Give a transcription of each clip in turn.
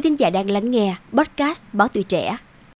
thính giả đang lắng nghe podcast Báo Tuổi Trẻ.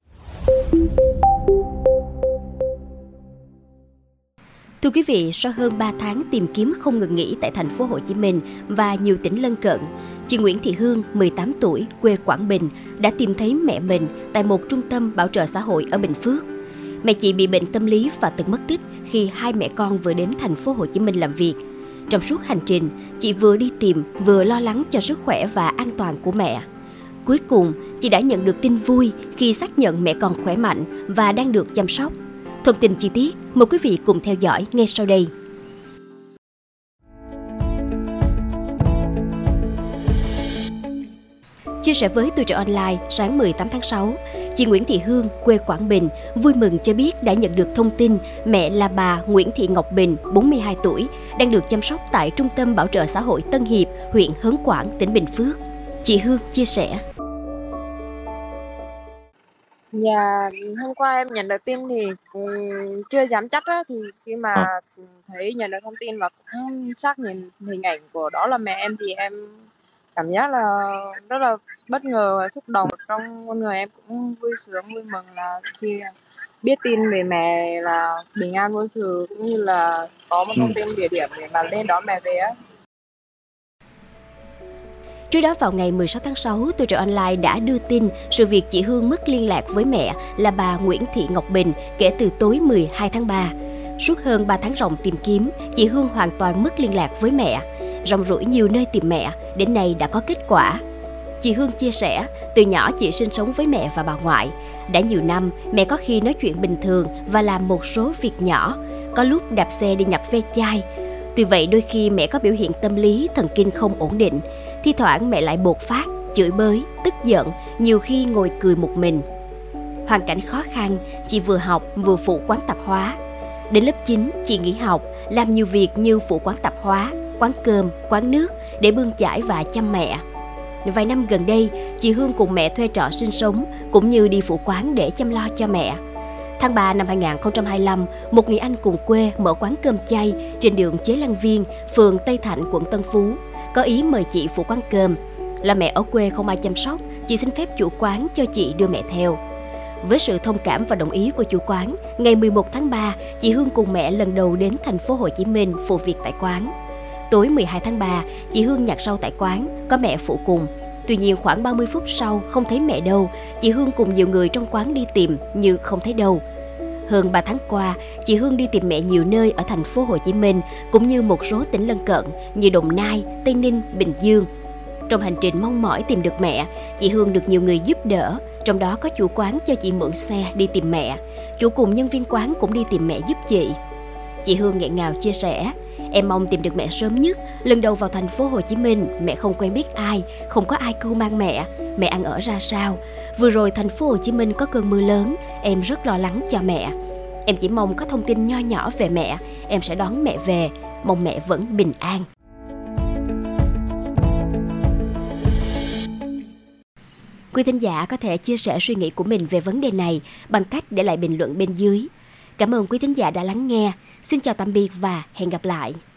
Thưa quý vị, sau hơn 3 tháng tìm kiếm không ngừng nghỉ tại thành phố Hồ Chí Minh và nhiều tỉnh lân cận, chị Nguyễn Thị Hương, 18 tuổi, quê Quảng Bình, đã tìm thấy mẹ mình tại một trung tâm bảo trợ xã hội ở Bình Phước. Mẹ chị bị bệnh tâm lý và từng mất tích khi hai mẹ con vừa đến thành phố Hồ Chí Minh làm việc. Trong suốt hành trình, chị vừa đi tìm vừa lo lắng cho sức khỏe và an toàn của mẹ. Cuối cùng, chị đã nhận được tin vui khi xác nhận mẹ còn khỏe mạnh và đang được chăm sóc. Thông tin chi tiết, mời quý vị cùng theo dõi ngay sau đây. Chia sẻ với Tuổi Trẻ Online sáng 18 tháng 6, chị Nguyễn Thị Hương, quê Quảng Bình, vui mừng cho biết đã nhận được thông tin mẹ là bà Nguyễn Thị Ngọc Bình, 42 tuổi, đang được chăm sóc tại Trung tâm Bảo trợ xã hội Tân Hiệp, huyện Hớn Quản, tỉnh Bình Phước. Chị Hương chia sẻ. Dạ, hôm qua em nhận được tin thì chưa dám chắc á, thì khi mà thấy nhận được thông tin và cũng xác nhận hình ảnh của đó là mẹ em thì em cảm giác là rất là bất ngờ và xúc động. Trong con người em cũng vui sướng, vui mừng là khi biết tin về mẹ là bình an vô sự, cũng như là có một thông tin địa điểm để mà lên đón mẹ về á. Trước đó vào ngày 16 tháng 6, Tuổi Trẻ Online đã đưa tin sự việc chị Hương mất liên lạc với mẹ là bà Nguyễn Thị Ngọc Bình kể từ tối 12 tháng 3. Suốt hơn 3 tháng ròng tìm kiếm, chị Hương hoàn toàn mất liên lạc với mẹ. Rong ruổi nhiều nơi tìm mẹ, đến nay đã có kết quả. Chị Hương chia sẻ, từ nhỏ chị sinh sống với mẹ và bà ngoại. Đã nhiều năm, mẹ có khi nói chuyện bình thường và làm một số việc nhỏ, có lúc đạp xe đi nhặt ve chai. Tuy vậy, đôi khi mẹ có biểu hiện tâm lý, thần kinh không ổn định. Thi thoảng mẹ lại bột phát, chửi bới, tức giận, nhiều khi ngồi cười một mình. Hoàn cảnh khó khăn, chị vừa học vừa phụ quán tạp hóa. Đến lớp 9, chị nghỉ học, làm nhiều việc như phụ quán tạp hóa, quán cơm, quán nước để bươn chải và chăm mẹ. Vài năm gần đây, chị Hương cùng mẹ thuê trọ sinh sống, cũng như đi phụ quán để chăm lo cho mẹ. Tháng 3 năm 2025, một người anh cùng quê mở quán cơm chay trên đường Chế Lăng Viên, phường Tây Thạnh, quận Tân Phú, có ý mời chị phụ quán cơm. Là mẹ ở quê không ai chăm sóc, chị xin phép chủ quán cho chị đưa mẹ theo. Với sự thông cảm và đồng ý của chủ quán, ngày 11 tháng 3, chị Hương cùng mẹ lần đầu đến thành phố Hồ Chí Minh phụ việc tại quán. Tối 12 tháng 3, chị Hương nhặt rau tại quán, có mẹ phụ cùng. Tuy nhiên khoảng 30 phút sau không thấy mẹ đâu, chị Hương cùng nhiều người trong quán đi tìm nhưng không thấy đâu. Hơn 3 tháng qua, chị Hương đi tìm mẹ nhiều nơi ở thành phố Hồ Chí Minh cũng như một số tỉnh lân cận như Đồng Nai, Tây Ninh, Bình Dương. Trong hành trình mong mỏi tìm được mẹ, chị Hương được nhiều người giúp đỡ, trong đó có chủ quán cho chị mượn xe đi tìm mẹ. Chủ cùng nhân viên quán cũng đi tìm mẹ giúp chị. Chị Hương nghẹn ngào chia sẻ, em mong tìm được mẹ sớm nhất. Lần đầu vào thành phố Hồ Chí Minh, mẹ không quen biết ai, không có ai cưu mang mẹ. Mẹ ăn ở ra sao? Vừa rồi thành phố Hồ Chí Minh có cơn mưa lớn, em rất lo lắng cho mẹ. Em chỉ mong có thông tin nho nhỏ về mẹ, em sẽ đón mẹ về, mong mẹ vẫn bình an. Quý thính giả có thể chia sẻ suy nghĩ của mình về vấn đề này bằng cách để lại bình luận bên dưới. Cảm ơn quý thính giả đã lắng nghe. Xin chào tạm biệt và hẹn gặp lại.